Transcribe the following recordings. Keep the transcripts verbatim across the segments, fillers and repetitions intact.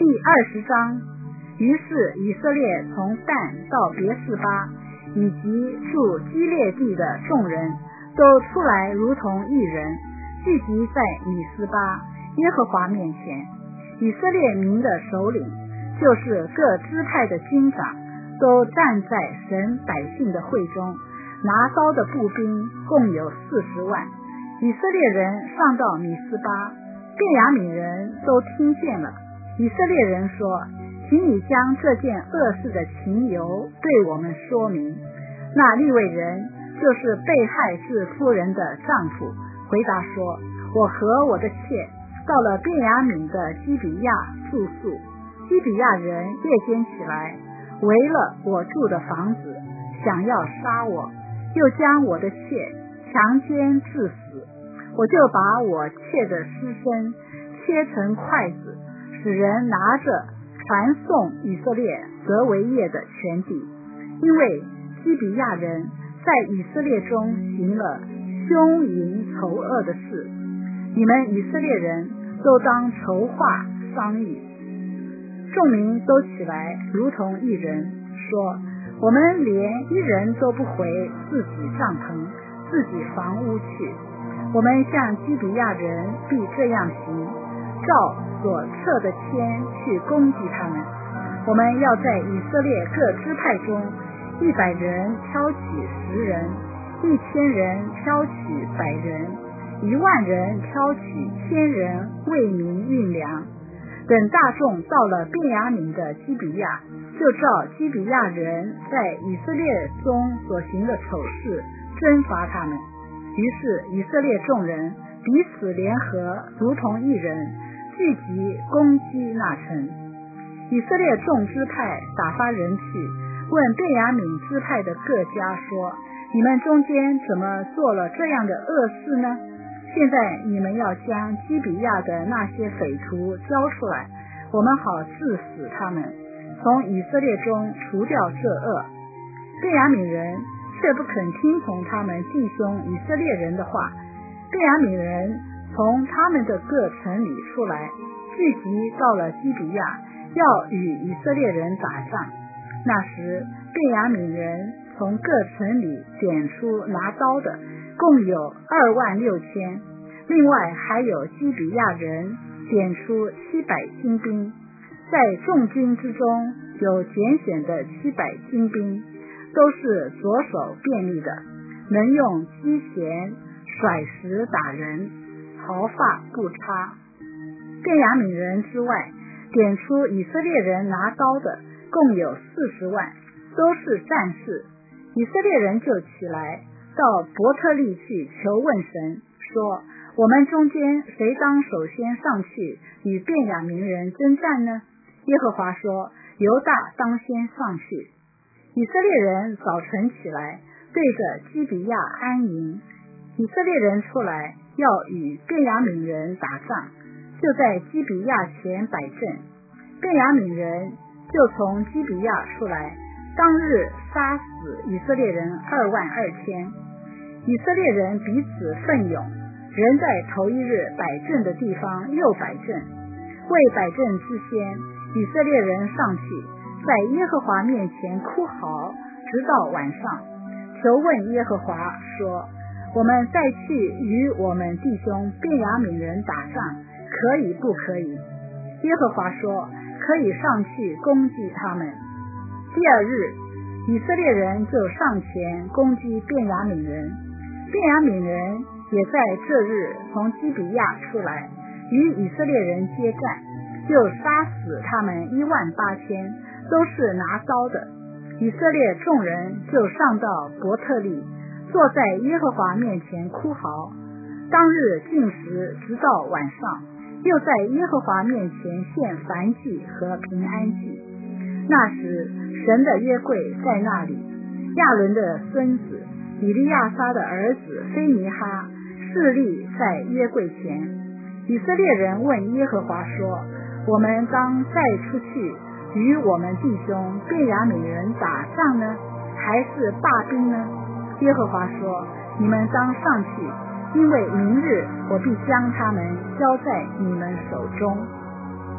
第二十章。于是以色列从但到别是巴，以及住基列地的众人都出来如同一人，聚集在米斯巴耶和华面前。以色列民的首领，就是各支派的军长，都站在神百姓的会中，拿刀的步兵共有四十万。以色列人上到米斯巴，便雅悯人都听见了。以色列人说，请你将这件恶事的情由对我们说明。那利未人，就是被害之夫人的丈夫，回答说，我和我的妾到了便雅悯的基比亚住宿，基比亚人夜间起来，围了我住的房子，想要杀我，又将我的妾强奸致死。我就把我妾的尸身切成筷子，使人拿着传送以色列得为业的全地，因为基比亚人在以色列中行了凶淫丑恶的事。你们以色列人都当筹划商议。众民都起来如同一人，说，我们连一人都不回自己帐篷自己房屋去，我们向基比亚人必这样行，照所撤的签去攻击他们。我们要在以色列各支派中，一百人挑取十人，一千人挑取百人，一万人挑取千人，为民运粮。等大众到了便雅悯的基比亚，就照基比亚人在以色列中所行的丑事征伐他们。于是以色列众人彼此联合，如同一人，聚集攻击那城。以色列众支派打发人去问便雅悯支派的各家说，你们中间怎么做了这样的恶事呢？现在你们要将基比亚的那些匪徒交出来，我们好治死他们，从以色列中除掉这恶。便雅悯人却不肯听从他们弟兄以色列人的话。便雅悯人从他们的各城里出来，聚集到了基比亚，要与以色列人打仗。那时便雅悯人从各城里选出拿刀的，共有二万六千，另外还有基比亚人选出七百精兵，在众军之中有拣选的七百精兵，都是左手便利的，能用机弦甩石打人，毫发不差。便雅悯人之外，点出以色列人拿刀的共有四十万，都是战士。以色列人就起来到伯特利去求问神，说，我们中间谁当首先上去与便雅悯人征战呢？耶和华说，犹大当先上去。以色列人早晨起来，对着基比亚安营。以色列人出来要与便雅悯人打仗，就在基比亚前摆阵。便雅悯人就从基比亚出来，当日杀死以色列人二万二千。以色列人彼此奋勇，人在头一日摆阵的地方又摆阵。为摆阵之先，以色列人上去，在耶和华面前哭嚎，直到晚上，求问耶和华说，我们再去与我们弟兄便雅悯人打仗，可以不可以？耶和华说，可以上去攻击他们。第二日，以色列人就上前攻击便雅悯人，便雅悯人也在这日从基比亚出来，与以色列人接战，就杀死他们一万八千，都是拿刀的。以色列众人就上到伯特利，坐在耶和华面前哭嚎。当日禁食直到晚上，又在耶和华面前献燔祭和平安祭。那时神的约柜在那里，亚伦的孙子以利亚撒的儿子非尼哈侍立在约柜前。以色列人问耶和华说，我们当再出去与我们弟兄便雅悯人打仗呢，还是罢兵呢？耶和华说，你们当上去，因为明日我必将他们交在你们手中。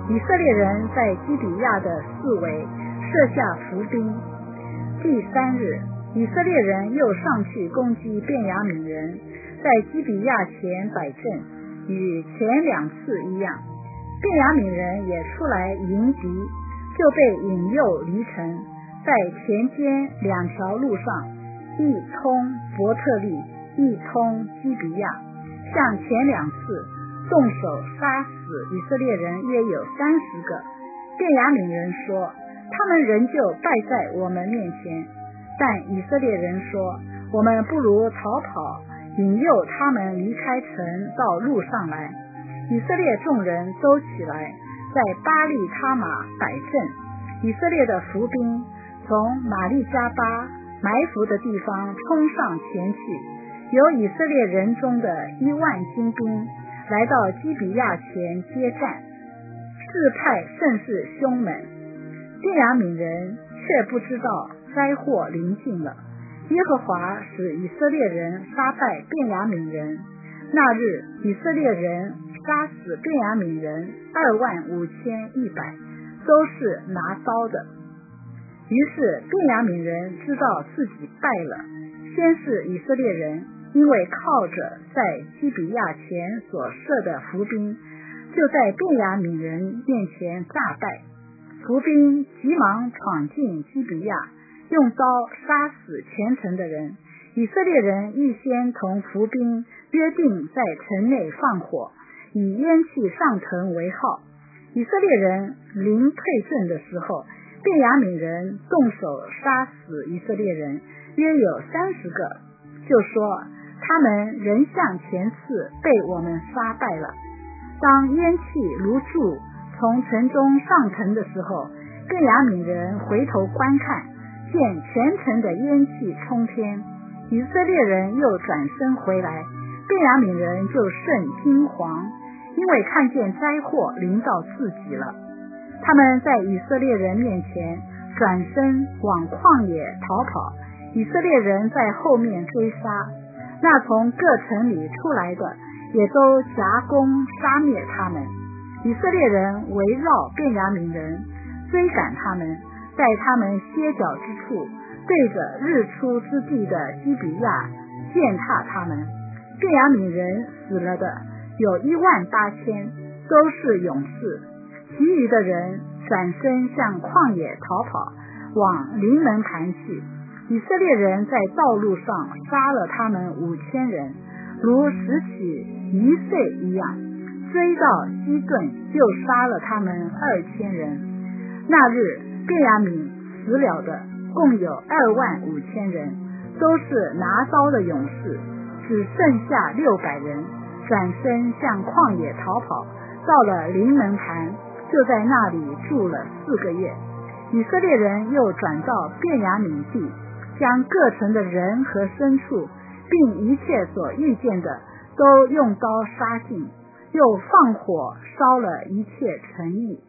以色列人在基比亚的四围设下伏兵。第三日，以色列人又上去攻击便雅悯人，在基比亚前摆阵，与前两次一样。便雅悯人也出来迎敌，就被引诱离城，在田间两条路上，一通伯特利，一通基比亚，像前两次动手杀死以色列人约有三十个。便雅悯人说，他们仍旧败在我们面前，但以色列人说，我们不如逃跑，引诱他们离开城到路上来。以色列众人都起来，在巴利他玛摆阵。以色列的伏兵从玛利加巴埋伏的地方冲上前去，有以色列人中的一万精兵来到基比亚前接战，事态甚是凶猛。便雅悯人却不知道灾祸临近了，耶和华使以色列人杀败便雅悯人。那日以色列人杀死便雅悯人二万五千一百，都是拿刀的。于是便雅悯人知道自己败了，先是以色列人因为靠着在基比亚前所设的伏兵，就在便雅悯人面前大败。伏兵急忙闯进基比亚，用刀杀死全城的人。以色列人预先同伏兵约定在城内放火，以烟气上腾为号。以色列人临退阵的时候，便雅悯人动手杀死以色列人约有三十个，就说他们仍像前次被我们杀败了。当烟气如柱从城中上腾的时候，便雅悯人回头观看，见全城的烟气冲天。以色列人又转身回来，便雅悯人就甚惊惶，因为看见灾祸临到自己了。他们在以色列人面前转身往旷野逃跑，以色列人在后面追杀。那从各城里出来的也都夹攻杀灭他们。以色列人围绕便雅悯人，追赶他们，在他们歇脚之处，对着日出之地的基比亚践踏他们。便雅悯人死了的有一万八千，都是勇士，其余的人转身向旷野逃跑，往临门盘去。以色列人在道路上杀了他们五千人，如拾起一岁一样，追到基顿就杀了他们二千人。那日便雅悯死了的共有二万五千人，都是拿刀的勇士，只剩下六百人，转身向旷野逃跑，到了临门盘，就在那里住了四个月。以色列人又转到便雅悯地，将各城的人和牲畜，并一切所遇见的，都用刀杀尽，又放火烧了一切城邑。